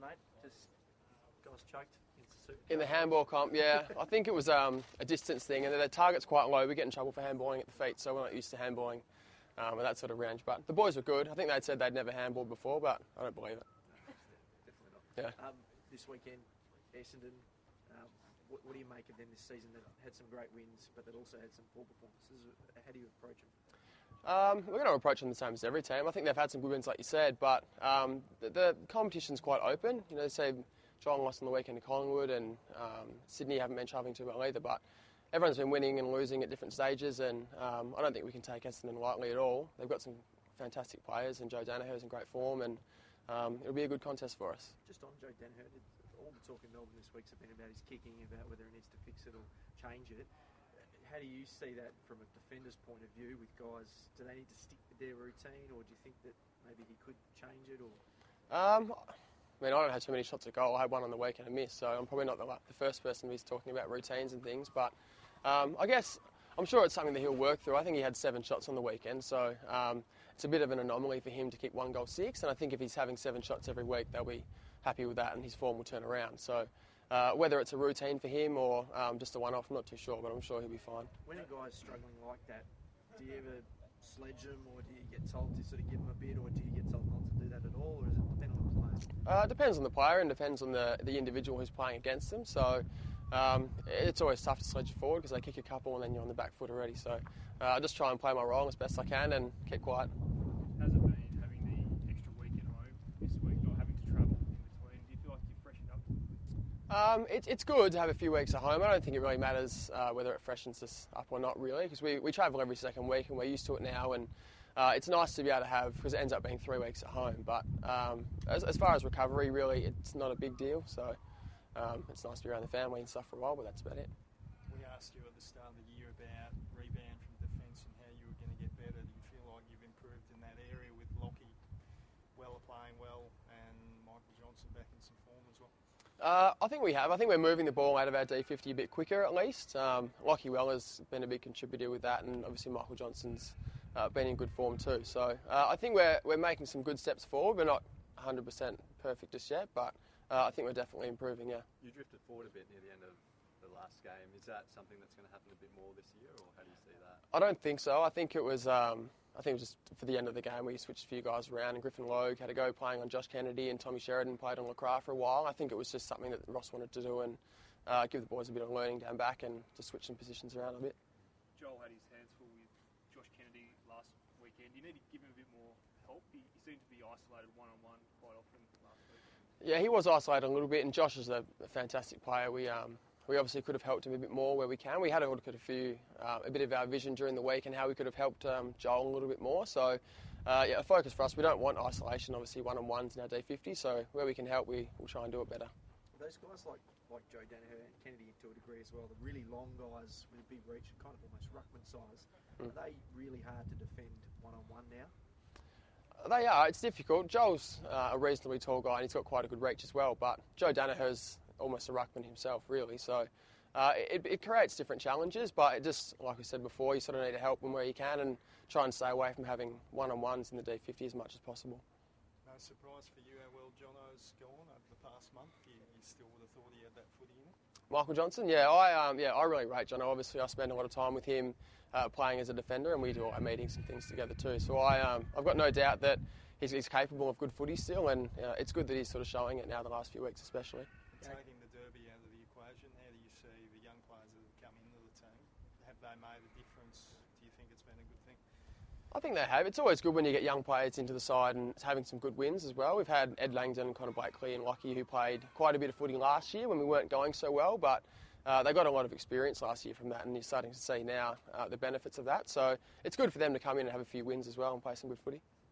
mate? Just guys choked into super. In the handball comp, yeah. I think it was a distance thing, and the target's quite low. We get in trouble for handballing at the feet, so we're not used to handballing at that sort of range. But the boys were good. I think they'd said they'd never handballed before, but I don't believe it. Definitely not. Yeah. This weekend, Essendon, what do you make of them this season? They've had some great wins, but they've also had some poor performances. How do you approach them? We're going to approach them the same as every team. I think they've had some good wins, like you said, but the competition's quite open. You know, say Geelong lost on the weekend to Collingwood, and Sydney haven't been shoving too well either, but everyone's been winning and losing at different stages, and I don't think we can take Essendon lightly at all. They've got some fantastic players, and Joe Daniher's in great form, and it'll be a good contest for us. Just on Joe Daniher, all the talk in Melbourne this week's been about his kicking, about whether he needs to fix it or change it. How do you see that from a defender's point of view with guys? Do they need to stick with their routine, or do you think that maybe he could change it? Or I don't have too many shots at goal. I had one on the weekend and missed, so I'm probably not the first person who's talking about routines and things. But I guess I'm sure it's something that he'll work through. I think he had 7 shots on the weekend, so it's a bit of an anomaly for him to kick 1 goal 6. And I think if he's having 7 shots every week, they'll be happy with that, and his form will turn around. So whether it's a routine for him or just a one-off, I'm not too sure, but I'm sure he'll be fine. When a guy's struggling like that, do you ever sledge them, or do you get told to sort of give them a bit, or do you get told not to do that at all, or does it depend on the player? It depends on the player and depends on the individual who's playing against them. So it's always tough to sledge you forward because they kick a couple and then you're on the back foot already. So I just try and play my role as best I can and keep quiet. How's it been having the extra week at home this week, not having to travel in between? Do you feel like you've freshened up? It's good to have a few weeks at home. I don't think it really matters whether it freshens us up or not, really, because we travel every second week and we're used to it now. And it's nice to be able to have, because it ends up being 3 weeks at home. But as far as recovery, really, it's not a big deal. So it's nice to be around the family and stuff for a while, but that's about it. We asked you at the start of the year about rebound from defence and how you were going to get better. Do you feel like you've improved in that area with Lockie playing well and Michael Johnson back in some form as well? I think we have. I think we're moving the ball out of our D50 a bit quicker at least. Lockie Weller's been a big contributor with that, and obviously Michael Johnson's been in good form too. So I think we're making some good steps forward. We're not 100% perfect just yet, but I think we're definitely improving, yeah. You drifted forward a bit near the end of the last game. Is that something that's going to happen a bit more this year, or how do you see that? I don't think so. I think it was just for the end of the game we switched a few guys around, and Griffin Logue had to go playing on Josh Kennedy, and Tommy Sheridan played on LaCroix for a while. I think it was just something that Ross wanted to do and give the boys a bit of learning down back and just switch some positions around a bit. Joel had his hands full with Josh Kennedy last weekend. You need to give him a bit more help. He seemed to be isolated one-on-one quite often last week. Yeah, he was isolated a little bit, and Josh is a fantastic player. We obviously could have helped him a bit more where we can. We had a look at a bit of our vision during the week and how we could have helped Joel a little bit more. So, a focus for us. We don't want isolation, obviously, one-on-ones in our D50. So where we can help, we'll try and do it better. Those guys like Joe Daniher and Kennedy to a degree as well, the really long guys with a big reach, kind of almost ruckman size, are they really hard to defend one-on-one now? They are. It's difficult. Joel's a reasonably tall guy and he's got quite a good reach as well, but Joe Daniher's almost a ruckman himself, really. So it creates different challenges, but it just, like we said before, you sort of need to help them where you can and try and stay away from having one-on-ones in the D50 as much as possible. No surprise for you how well Jono's gone over the past month. You still would have thought he had that footy in it? Michael Johnson, I really rate Jono. Obviously, I spend a lot of time with him playing as a defender, and we do our meetings and things together too. So I've got no doubt that he's capable of good footy still, and it's good that he's sort of showing it now the last few weeks especially. Taking the derby out of the equation, how do you see the young players that have come into the team? Have they made a difference? Do you think it's been a good thing? I think they have. It's always good when you get young players into the side and having some good wins as well. We've had Ed Langdon, Connor Blakely and Lockie who played quite a bit of footy last year when we weren't going so well, but they got a lot of experience last year from that, and you're starting to see now the benefits of that. So it's good for them to come in and have a few wins as well and play some good footy.